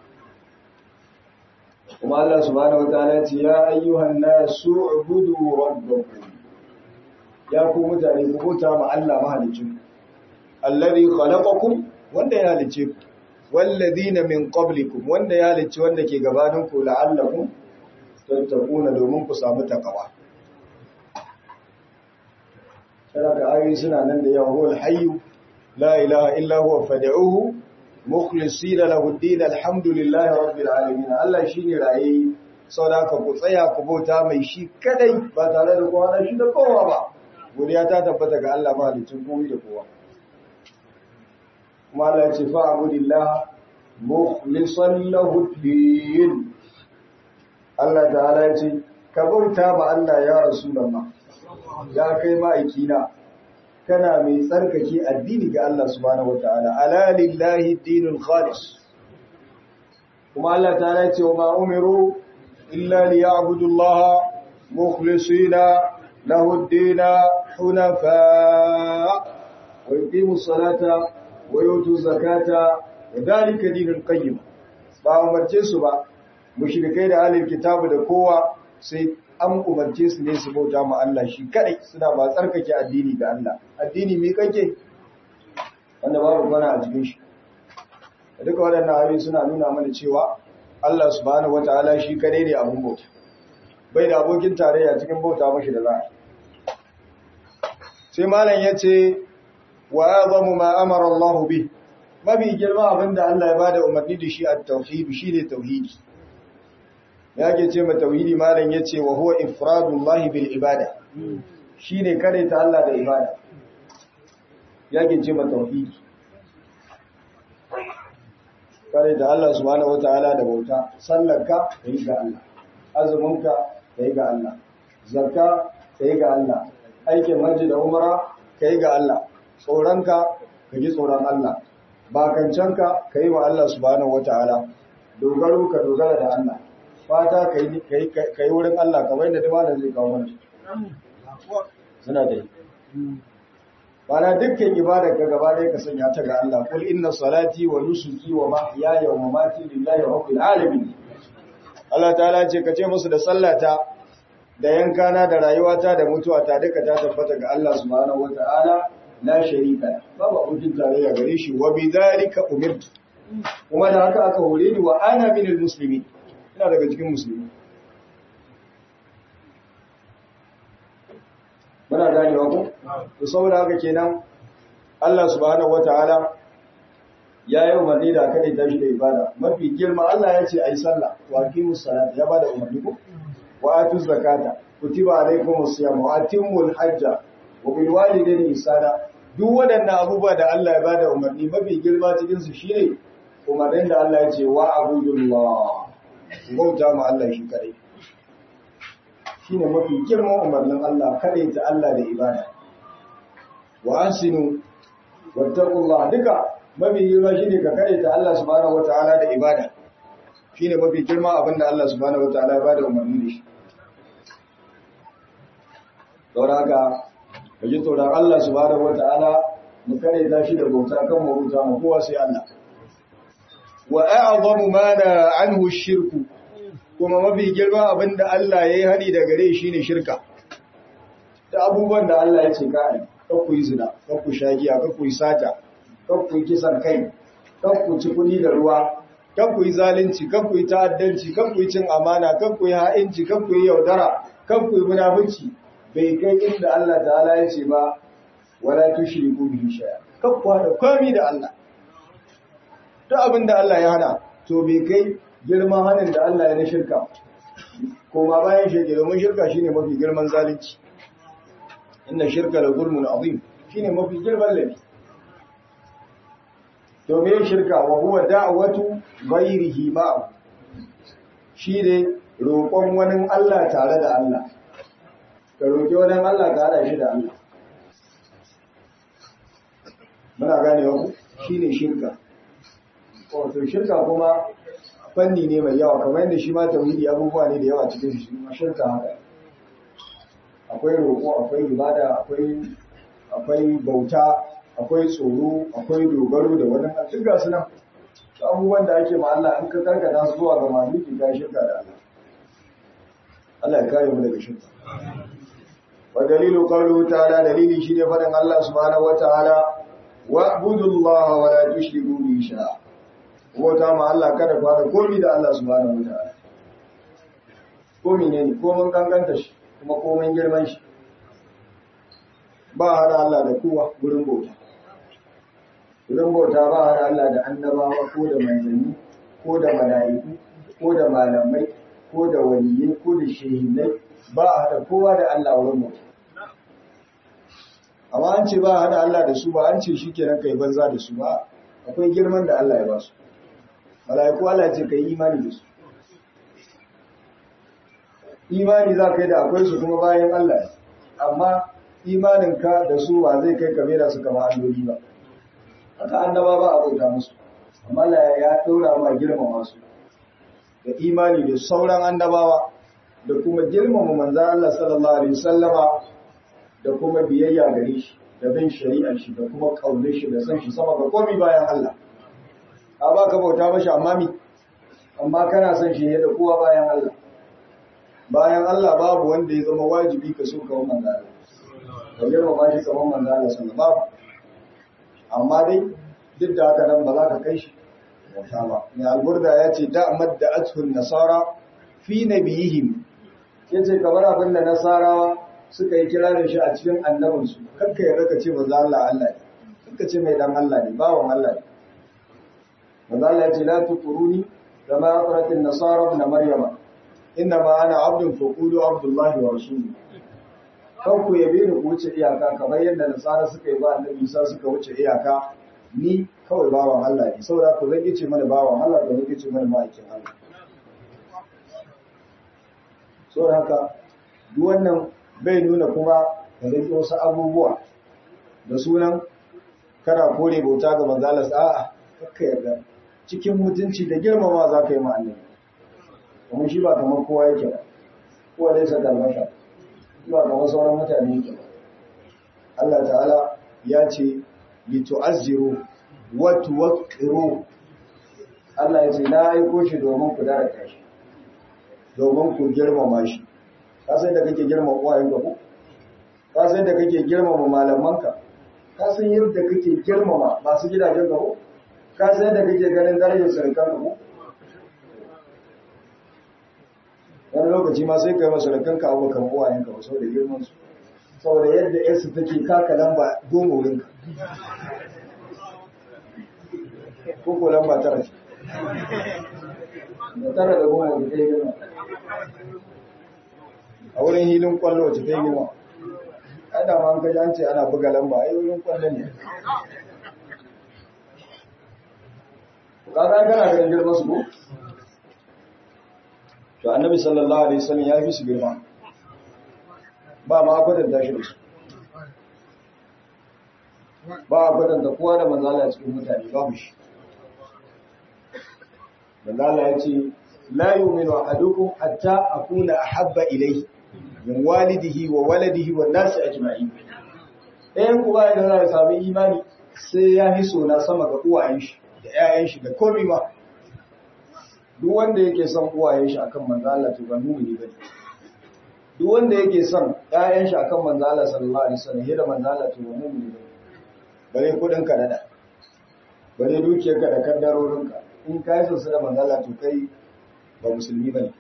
kuma Allah subhanahu wataala ya ce ya ayyuhan nasu ubudu rabbakum ya ku mutane ku bauta ma Allah mahaliccin alladhi khalaqakum wanda ya halice ku walladhina min qablikum wanda ya halice wanda ke gabanin ku la'allakum tattaquna domin ku samu takawa saraka ayoyi suna nan da yawa huwal hayyu la ilaha illa huwa fad'uhu mukhlisina lahu ad-din alhamdulillahi rabbil alamin Allah shine rayi saboda ku tsaya ku bauta mai shi kadai ba tare da kowa da shi da kowa ba godiya ta tabbata ga Allah mahalicin komai da kowa kuma Allah ya ce fa'budillaha mukhlishan lahu ad-din Allah ta'ala ya ce ka bauta ba Allah ya rasulullah ya kai ma'aikina kana mai tsarkake addini ga Allah subhanahu wataala ala lillahi dinul khalis kuma Allah ta'ala ya ce wa ma umiru illa liya'budullaha mukhlisina lahu ad-din hunafa wa yuqimus salata wa yutuz zakata wa dhalika dinul qayyim ba umarce su ba mushrikai da ahlul kitabu da kowa sai an umarce su ne su bauta ma Allah shi kadai suna ba tsarkake addini ga Allah addini me kake wanda babu bana a cikin shi duka waɗannan ayoyi suna nuna mana cewa Allah subhanahu wataala shi kadai ne abun bauta bai da abokin tarayya cikin bauta mashi da za sai malam yace wa azamu ma amara Allah bi mabi girma abinda Allah ya bada umarni da shi at-tauhid shine tauhidi yake ce ma tauhidi malam yace wa huwa ifradullahi bil ibada shine kare ta Allah da ibada yake ce ma tauhidi kare ta Allah subhanahu wataala da bauta sallarka kai ga Allah azuminka kai ga Allah zakka kai ga Allah aikin hajji da umra kai ga Allah tsoronka ka ji tsoron Allah bakancanka kai wa Allah subhanahu wataala dogaro ka dogara da Allah fata kai kai kai wurin Allah kamar yadda dama zai kawo mana suna da bana dukkan ibadar ka gaba ɗaya ka sanya ta ga Allah kul inna salati wa nusuki wa mahyaya wa mamati lillahi rabbil alamin Allah ta'ala ce ka ce musu da sallata da yankana da rayuwata da mutuwata duka ta tabbata ga Allah subhanahu wata'ala la sharika babu abokin tarayya gare shi wa bidhalika umirtu kuma da haka aka hore ni wa ana minal muslimin ina daga cikin musulmi muna ganewa ko to saboda haka kenan Allah subhanahu wataala ya yi umarni da kada ta shi da ibada mafi girma Allah ya ce ayi sallah wa aqimus salata ya bada umarni ko wa atuz zakata kutiba alaykumus siyam wa atimul hajja wa bil walidayni ihsana duk waɗannan abubuwa da Allah ya bada umarni mafi girma cikin su shine umarnin da Allah ya ce wa abudullah bauta ma Allah shi kadai shine mafi girman umarnin Allah kadai ta Allah da ibada wa asinu wattaqullah duka mafi girma shine ka kadai ta Allah subhanahu wataala da ibada shine mafi girma abinda Allah subhanahu wataala ya bada umarni da shi don haka kaji tsoron Allah subhanahu wataala mu kadai ta shi da bauta kan mu bauta mu kowa sai Allah wa a'zamu ma na anhu shirku kuma mafi girma abinda Allah yayi hadi da gare shi ne shirka da abubuwan da Allah ya ce ka yi kar ku yi zina kar ku shagiya kar ku yi sata kar ku yi kisan kai kar ku ci kudi da ruwa kar ku yi zalunci kar ku yi ta'addanci kar ku yi cin amana kar ku yi ha'inci kar ku yi yaudara kar ku yi munafici bai kai inda Allah ta'ala ya ce ba wala tushriku bihi shay'a kar ku hada komai da Allah duk abin da Allah ya hana to bai kai girman hanin da Allah ya na shirka kuma bayan shirka domin shirka shine mafi girman zalunci inna shirka la zulmun azim shine mafi girman laifi to me shirka wa huwa da'watu ghayrihi ma shi ne roƙon wani Allah tare da Allah ka roƙi wani Allah ka hada shi da Allah muna ganewa ku shine shirka wato shirka kuma fanni ne mai yawa kamar yadda shi ma tauhidi abubuwa ne da yawa cikin shi ma shirka haka akwai roƙo akwai ibada akwai akwai bauta akwai tsoro akwai dogaro da wani duk ga su nan abubuwan da ake ma Allah in ka karkata su zuwa ga maliki ka shirka da Allah Allah ya kare mu daga shirka wa dalilu qawluhu ta'ala dalili shine faɗin Allah subhanahu wa ta'ala wa'budullaha wa la tushriku bihi shay'a wata ma Allah kada ku hada komi da Allah subhanahu wa ta'ala komi ne ne komin kankanta shi kuma komin girman shi ba hada Allah da kowa gurin bauta gurin bauta ba hada Allah da annabawa ko da manzanni ko da mala'iku ko da malamai ko da waliyai ko da shehinai ba hada kowa da Allah wurin bauta amma an ce ba hada Allah da su ba an ce shikenan kai banza da su ba akwai girman da Allah ya ba su mala'iku Allah ce kai imani da su imani za ka yi da akwai su kuma bayan Allah amma imaninka da su ba zai kai kamera su kama alloli ba haka annaba ba a bauta musu amma Allah ya ɗora ma girmama su da imani da sauran annabawa da kuma girmama manzan Allah sallallahu alaihi wasallama da kuma biyayya gare shi da bin shari'ar shi da kuma kaunar shi da san shi sama ga komai bayan Allah a ba ka bauta mashi amma mi amma kana son shi da kowa bayan Allah bayan Allah babu wanda ya zama wajibi ka so kawo manzo Allah ka girma ba shi kaman manzo Allah sallallahu alaihi amma dai duk da haka nan ba za ka kai shi bauta ba ne alburda ya ce da amadda athun nasara fi nabiyihim yace kamar abin da nasarawa suka yi kirarin shi a cikin annabinsu kakka yarda ka ce manzo Allah Allah ne kakka ce mai dan Allah ne bawon Allah ne manzo Allah ya ce la tuquruni kama aqrat an-nasara ibn maryama inma ana abdun faqulu abdullahi wa rasuluhu kan ku yabe ni ku wuce iyaka kamar yadda nasara suka yi ba annabi Isa suka wuce iyaka ni kawai bawan Allah ne saboda ku zan ce mana bawan Allah da zan ce mana ma'aikin Allah saboda haka duk wannan bai nuna kuma da rike wasu abubuwa da sunan kana kore bauta ga manzo Allah a'a kakka yarda cikin mutunci da girmama za ka yi ma annabi kuma shi ba kamar kowa yake ba kowa dai saka masa ba kamar sauran mutane yake ba Allah ta'ala ya ce li tu'azziru wa tuwaqqiru Allah ya ce na aiko shi domin ku daraka shi domin ku girmama shi ka san da kake girmama uwayen ka ko ka san da kake girmama malamanka ka san yadda kake girmama masu gidajen ka ko ka san yadda kake ganin darajar sarkan ka ko wani lokaci ma sai kai masu sarkan ka abu kan uwayen ka saboda girman su saboda yadda yarsu take kaka lamba goma wurin ka ko ko lamba tara ce da tara da goma da kai girma a wurin hilin kwallo wacce ta yi girma ana ma ka ji ce ana buga lamba ai wurin kwallo ne kaga kana ganin girman su ko to annabi sallallahu alaihi wasallam ya fi su girma ba ma kwatanta shi da su ba a kwatanta kowa da manzala cikin mutane babu shi manzala ya ce la yu'minu ahadukum hatta akuna ahabba ilayhi min walidihi wa waladihi wan nasi ajma'in ɗayan ku ba da za sami imani sai ya hiso na sama ga uwayen shi da ƴaƴan shi da komai ma duk wanda yake son uwayen shi akan manzo Allah to ba mu'mini bane duk wanda yake son ƴaƴan shi akan manzo Allah sallallahu alaihi wasallam yadda manzo Allah to ba mu'mini bane bare kudin ka dada bare dukiyar ka da kaddarorin ka in kai so su da manzo Allah to kai ba musulmi bane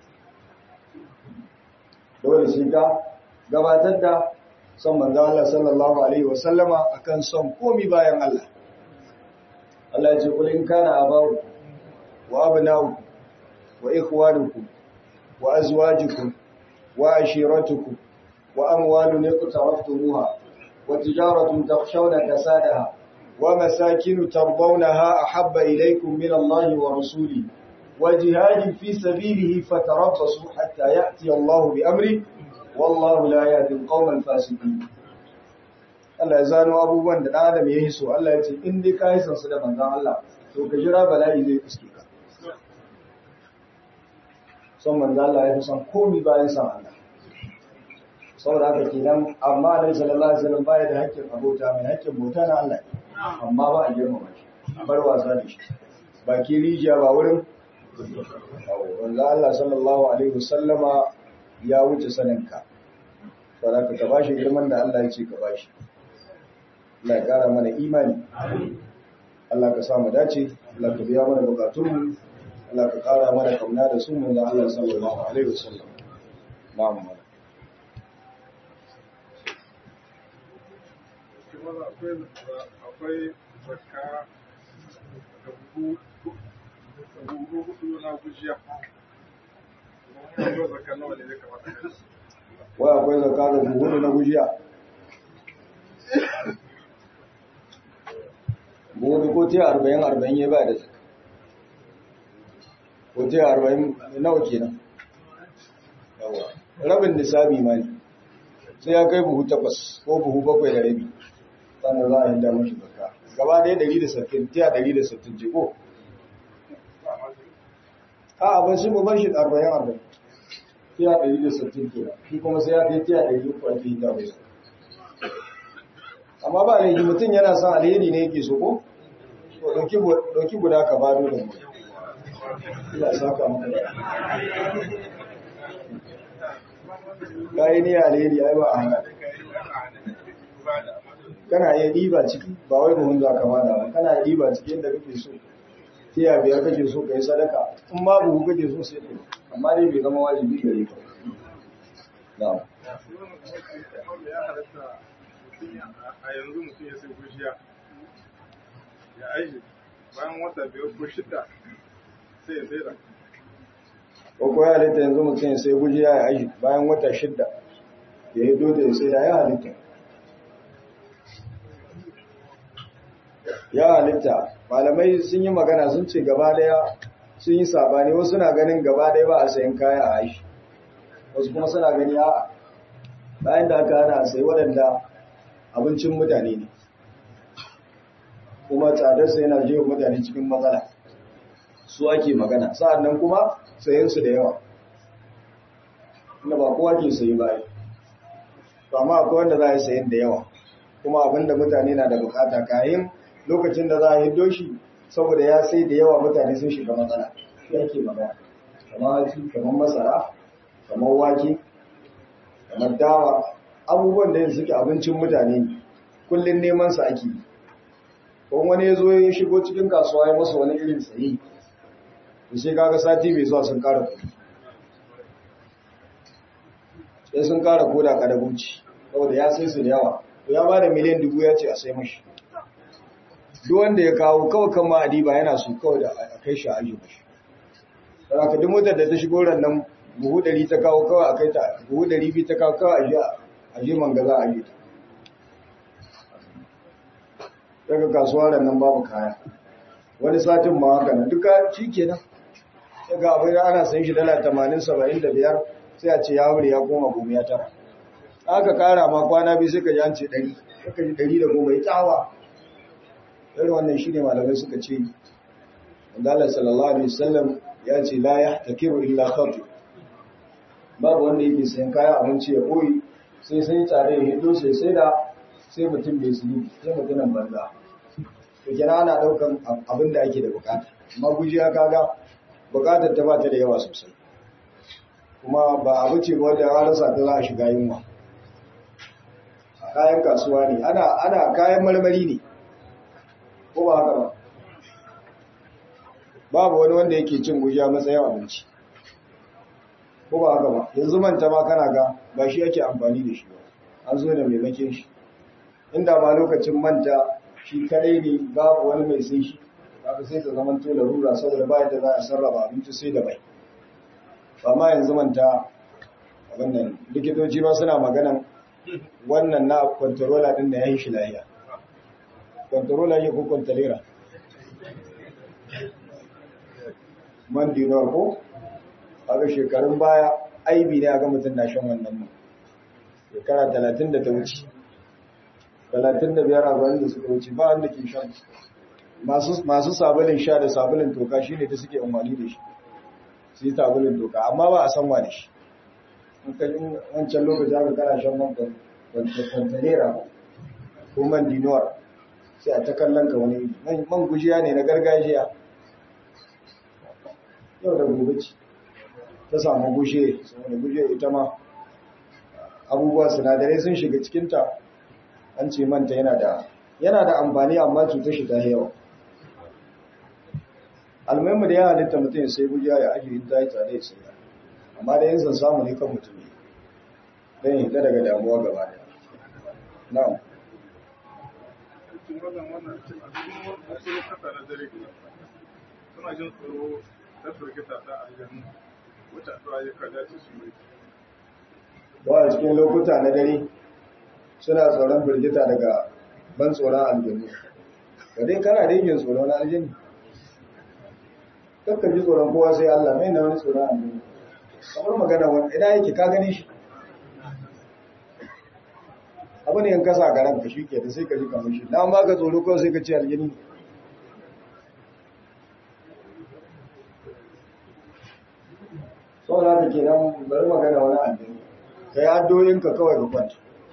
dole shi ka gabatar da son manzo Allah sallallahu alaihi wasallama akan son komai bayan Allah Allah ya ce kul in kana abawu wa abna'ukum wa ikhwanukum wa azwajukum wa ashiratukum wa amwalun iqtaraftumuha wa tijaratun takhshawna kasadaha wa masakin tardawnaha ahabba ilaykum min Allahi wa rasulihi wa jihadin fi sabilihi fatarabbasu hatta ya'ti Allahu bi amri wallahu la yahdi al-qawma al-fasiqin Allah ya zano abubuwan da Adam ya yi so Allah ya ce in dai ka yi sansu da manzon Allah to ka jira bala'i zai fuske ka son manzon Allah ya fi son komai bayan san Allah saboda haka kenan amma Annabi sallallahu alaihi wasallam baya da hakkin abota mai hakkin bota na Allah amma ba a girmama shi a bar wasa da shi ba ke rijiya ba wurin wanda Allah sallallahu alaihi wasallama ya wuce saninka saboda ka bashi girman da Allah ya ce ka bashi Allah ya kara mana imani Allah ka sa mu dace Allah ka biya mana bukatunmu Allah ka kara mana kauna da sunan da Allah sallallahu alaihi wasallam na'am
kuma akwai akwai zakka da buhu buhu hudu na gujiya kuma zakka nawa ne zai kamata kai
wai akwai zakka da buhu na gujiya buhu ko tiya arba'in arba'in ya ba da zakka ko tiya arba'in nawa kenan yawa rabin nisabi ma ne sai ya kai buhu takwas ko buhu bakwai da rabi sannan za a yi damar shi zakka gaba ɗaya ɗari da sittin tiya ɗari da sittin ce ko a abin shi mu bar shi arba'in arba'in tiya ɗari da sittin ke shi kuma sai ya kai tiya ɗari uku ake yi damar shi amma ba laifi mutum yana son alheri ne yake so ko ɗauki guda ka ba dole mu ina saka maka kayi ne alheri ai ba a hana kana iya ɗiba ciki ba wai buhun za ka bada ba kana iya ɗiba ciki yadda kake so tiya biyar kake so ka yi sadaka in ma buhu kake so sai ka yi amma dai bai zama wajibi gare ka na'am
a yanzu mutum ya sai gujiya ya aiki bayan wata biyar ko shida sai ya sai da
ko ko ya halitta yanzu mutum ya sai gujiya ya aiki bayan wata shida ya yi dole ya sai da ya halitta ya halitta malamai sun yi magana sun ce gaba daya sun yi sabani wasu suna ganin gaba daya ba a sayan kaya a aishi wasu kuma suna gani a bayan da aka hana a sayi waɗanda abincin mutane ne kuma tsadarsa yana jewa mutane cikin matsala su ake magana sa'annan kuma sayensu da yawa inda ba kowa ke sayi bayan amma akwai wanda za a yi sayin da yawa kuma abinda mutane na da bukata kayan lokacin da za a yi doshi saboda ya sai da yawa mutane sun shiga matsala ya ke magana kamar hatsi kamar masara kamar wake kamar dawa abubuwan da suke abincin mutane ne kullum neman sa ake kuma wani ya zo ya shigo cikin kasuwa ya masa wani irin tsayi da sai kaga sati mai zuwa sun kara kuɗi sai sun kara koda kadabuci saboda ya sai su da yawa to ya bada miliyan dubu ya ce a sai mashi duk wanda ya kawo kawai kan ma'adi ba yana so kawai da a kai shi a ajiye mashi don haka duk motar da ta shigo nan buhu ɗari ta kawo kawai a kai ta buhu ɗari biyu ta kawo kawai a ajiye mangaza a ajiye ta daga kasuwa nan babu kaya wani satin ma haka nan duka shi kenan daga abin da ana sayin shi dala tamanin saba'in da biyar sai a ce ya wuri ya koma goma ya tara aka kara ma kwana biyu suka ji an ce ɗari suka ji ɗari da goma ya tsawa irin wannan shi ne malamai suka ce Allah sallallahu alaihi wasallam ya ce la yahtakiru illa khatu babu wanda yake sayan kayan abinci ya koyi sai sai tsare ya hido sai sai da sai mutum bai sani sai mutumin banza to kina ana daukan abin da ake da bukata amma gujiya kaga bukatar ta ba ta da yawa sosai kuma ba abu ce wanda ya rasa ta za a shiga yunwa kayan kasuwa ne ana ana kayan marmari ne ko ba haka ba babu wani wanda yake cin gujiya matsayin abinci ko ba haka ba yanzu manta ma kana ga ba shi yake amfani da shi ba an zo da maimakin shi inda ma lokacin manta shi kadai ne babu wani mai sai shi kaga sai ta zama to larura saboda ba yadda za a sarrafa abinci sai da mai amma yanzu manta wannan likitoci ba suna maganan wannan na controller din da ya yi shi lafiya controller ya ko controller man dinar ko kaga shekarun baya aibi ne a ga mutum na shan wannan man shekara talatin da ta wuce talatin da biyar arba'in da suka wuce ba wanda ke shan masu sabulin sha da sabulin toka shi ne ta suke umarni da shi su yi sabulin toka amma ba a san wa da shi wancan lokaci aka kana shan man kwantanera ko man dinar sai a ta kallon ka wani man gujiya ne na gargajiya yau da gobe ce ta samu gushe saboda gushe ita ma abubuwa sinadarai sun shiga cikinta an ce manta yana da yana da amfani amma cutar shi ta yawa almuhimmu da ya halitta mutum sai gujiya ya ajiye ta yi tare ya sai amma da yin san samu ne kan mutum ne don yi ta daga damuwa gaba da na'am
suna jin tsoro ta firgita ta aljanu wata addu'a ya kada ta su mai
ba a cikin lokuta na dare suna tsoron firgita daga ban tsoron aljanu ka dai kana da yin tsoron na aljani kakka ji tsoron kowa sai Allah mai na wani tsoron aljanu kamar magana wani ina yake ka gani shi abu ne in kasa garan ka shi ke da sai ka ji kamar shi na ba ka tsoro kawai sai ka ce aljani sau da ke nan bari magana wani aljini ka yi addoyinka kawai da kwanta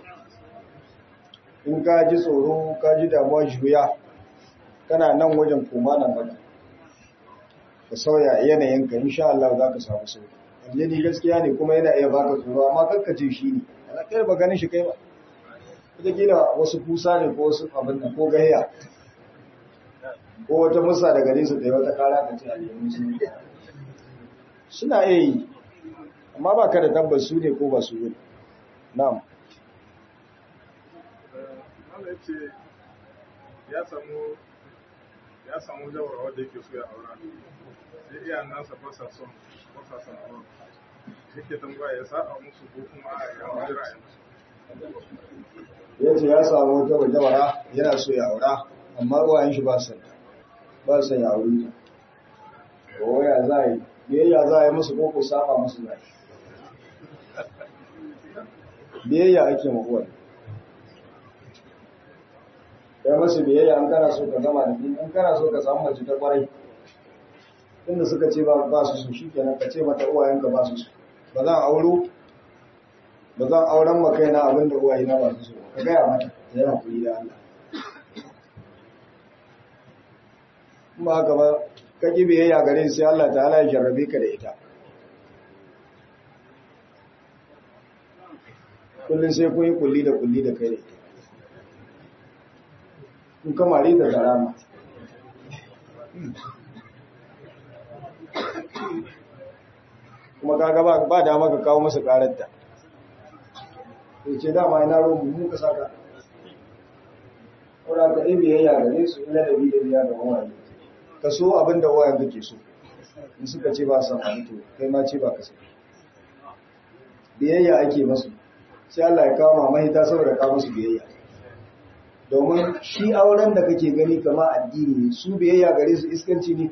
in ka ji tsoro ka ji damuwa juya kana nan wajen koma nan wajen ka sauya yanayinka insha Allah za ka samu sauki aljini gaskiya ne kuma yana iya baka tsoro amma kakkace shi ne ana kai ba ganin shi kai ba wataƙila wasu kusa ne ko wasu abin da ko gahiya ko wata musa daga nesa da yi wata kara ka ce aljini sun suna iya yi amma ba ka da tabbas su ne ko ba su ne na'am
mala ya ce ya samu ya samu jawara wadda yake so ya aura sai iya nasa fasa son fasa son aura yake tambaya ya sa a musu ko kuma a yi ra'ayin su
ya ce ya samu wata bajawara yana so ya aura amma uwayen shi ba su ba su ya aure ta waya za a yi biyayya za a yi musu koko saba musu za biyayya ake mahuwar kai masu biyayya an kana so ka zama da biyu an kana so ka samu mace ta kwarai inda suka ce ba su su shi kenan ka ce mata uwayenka ba su su ba zan auro ba zan auren maka na abin da uwaye na ba su so ka gaya mata da yana kuri da Allah ba haka ba ka ƙi biyayya gare sai Allah ta'ala ya jarrabe ka da ita kullum sai kun yi kulli da kulli da kai da ita kun kamare da karama kuma kaga ba ba dama ka kawo masa karanta sai ce dama ina robu mu ka saka ora ka yi biyayya gare su ina da biyayya ga wani ka so abin da wayan kake so in suka ce ba san to kai ma ce ba ka so biyayya ake masu sai Allah ya kawo mahita saboda ka musu biyayya domin shi auren da kake gani kama addini su biyayya gare su iskanci ne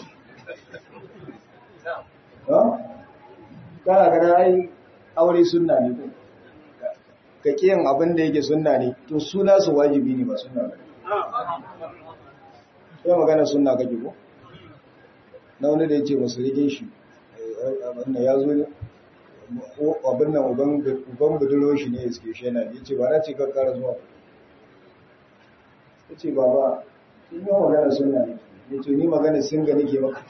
ha kana gana ai aure sunna ne ko ka kiyan abin da yake sunna ne to suna su wajibi ne ba sunna ba sai magana sunna kake ko na wani da yace masu rigin shi abin ya zo abin nan uban budurwar shi ne ya suke shi yana yace ba na ce kakkara zuwa yace baba in yi magana sunna ne yace ni magana singa nake maka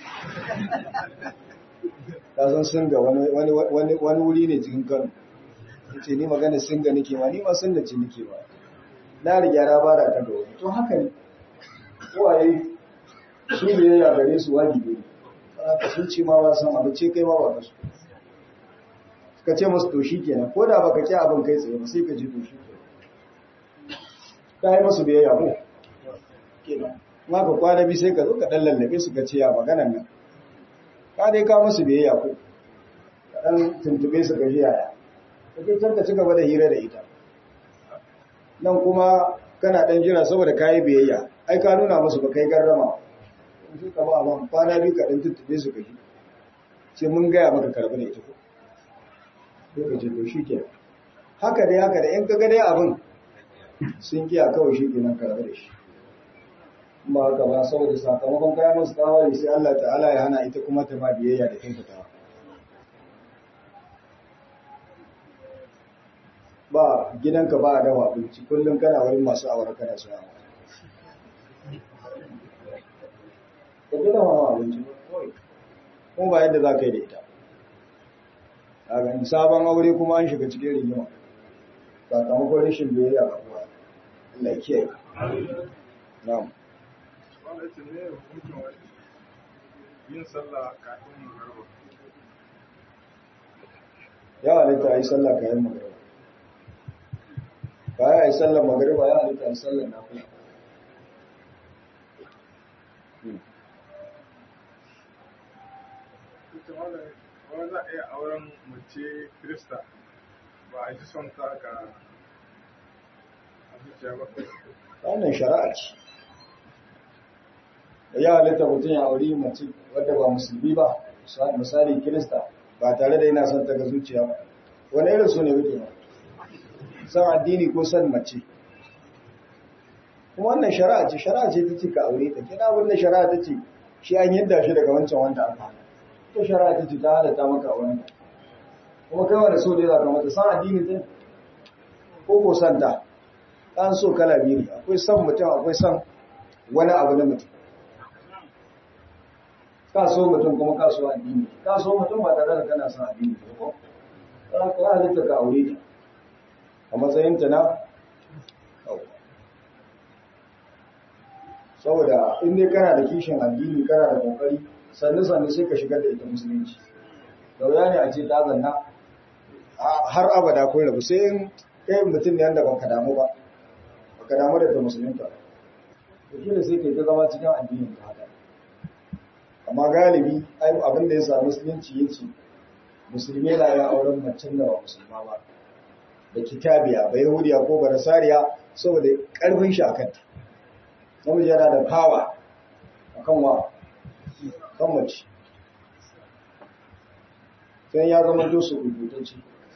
ka san singa wani wuri ne cikin Kano yace ni magana singa nake ma ni ma singa ce nake ba na riga na bada ta ga wani to haka ne waye su ne ya gare su wajibi ne ka sun ce ma ba san abu ce kai ma ba ka so ka ce musu to shikenan ko da baka ci abin kai tsaye ba sai ka ji to shikenan ka yi musu biyayya ko kenan ma ka kwana bi sai ka zo ka dan lallabe su ka ce ya maganan nan ka dai ka musu biyayya ko ka dan tuntube su ka ji yaya kake can ka ci gaba da hira da ita nan kuma kana dan jira saboda kai biyayya ai ka nuna musu ba kai garrama sai ka ba amma kwana bi ka dan tuntube su ka ji ce mun gaya maka karbi ne ita ko sai ka ce to shikenan haka dai haka da in ka ga dai abin sun kiya kawai shi kenan karbi da shi ba haka ba saboda sakamakon kayan masu tawari sai Allah ta'ala ya hana ita kuma ta ma biyayya da kyautatawa ba gidanka ba a dawa abinci kullum kana wurin masu awara kana su yawa ka gina wa abinci kuma ba yadda za ka yi da ita a gani sabon aure kuma an shiga cikin rigima sakamakon rashin biyayya ga kowa Allah ya kiyaye na'am
yin sallah kafin magariba
ya halitta a yi sallah kayan magariba bayan a yi sallah magariba ya halitta a yi sallah na kula
wani za a iya auren mace krista ba a ji son ta ga a zuciya ba
wannan shari'a ce ya halitta mutum ya auri mace wadda ba musulmi ba misali kirista ba tare da yana son ta ga zuciya ba wani irin su ne wuce ba san addini ko san mace kuma wannan shari'a ce shari'a ce ta ce ka aure ta kina wannan shari'a ta ce shi an yadda shi daga wancan wanda aka hana ta shari'a ta ce ta halatta maka auren ta kuma kai wanda so da ya zaka mata san addini ta ko ko san ta an so kala biyu ne akwai san mutum akwai san wani abu na mutum ka so mutum kuma ka so addini ka so mutum ba tare da kana son addini ba ko ka ka halitta ka aure ta a matsayin ta na saboda in dai kana da kishin addini kana da kokari sannu sannu sai ka shigar da ita musulunci da wuya ne a ce ta zanna har abada kun rabu sai in kai mutum ne wanda baka damu ba baka damu da ta musulunta to shi ne sai kai ta zama cikin addinin ka haka amma galibi abin da ya sa musulunci ya ce musulmi na yin auren macen da ba musulma ba da kitabiya ba yahudiya ko ba nasariya saboda karfin shi akan ta namiji yana da power akan wa kan mace sai ya zama to su rubutacce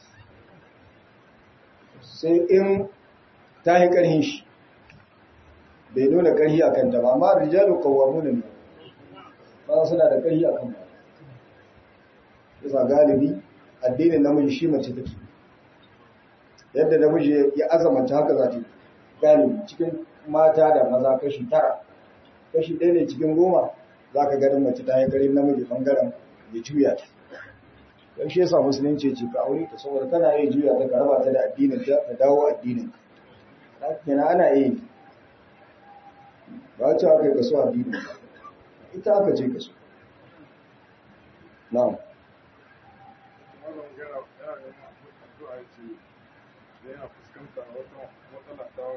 sai in ta yi karhin shi bai nuna karhi akan ta ba amma rijalu qawwamuna ne ba suna da karhi akan ba yasa galibi addinin namiji shi mace take yadda namiji ya azamanta haka za ta galibi cikin mata da maza kashi tara kashi ɗaya ne cikin goma za ka ganin mace ta yi garin namiji ɓangaren ya juya ta don shi yasa musulunci ce ka aure ta saboda kana iya juya ta ka raba ta da addinin ta ta dawo addinin ka kenan ana yi ba ce aka yi kaso addinin ita aka ce kaso na'am
yana fuskanta wata matsala ta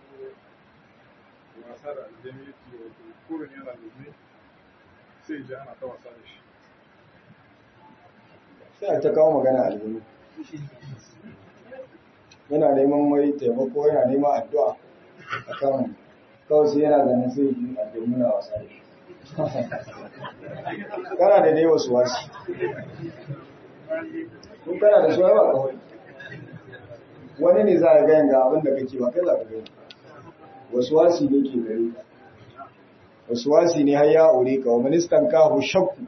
wasa da aljami yake wato kurin yana zaune sai ji ana ta wasa da shi
sai ta kawo magana aljami yana neman mai taimako yana neman addu'a a kan kawai sai yana zaune sai ji aljami na wasa da shi kana da dai wasu wasu kun kana da suwa ba kawai wani ne za a gayan ga abin da kake ba kai za ka gani wasu wasi ne ke gare ka wasu wasi ne har ya aure ka wa ministan kahu shakku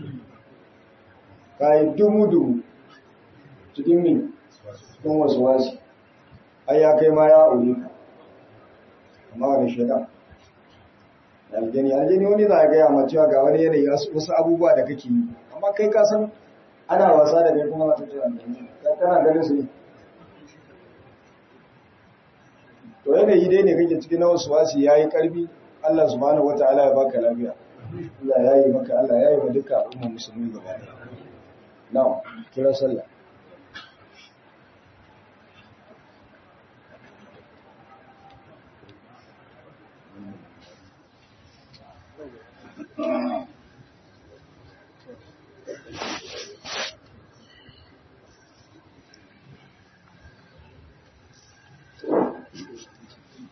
ka yi dumu-dumu cikin min cikin wasu wasi har ya kai ma ya aure ka amma wani shaidan aljani aljani wani za a gaya ma cewa ga wani yanayi wasu abubuwa da kake yi amma kai ka san ana wasa da kai kuma masu cewa kana ganin su ne to yanayi dai ne kake cikin na wasu wasi ya yi ƙarfi Allah subhanahu wata'ala ya baka lafiya Allah ya yi maka Allah ya yi wa duka al'ummar musulmi gaba ɗaya na'am kira sallah
Thank you.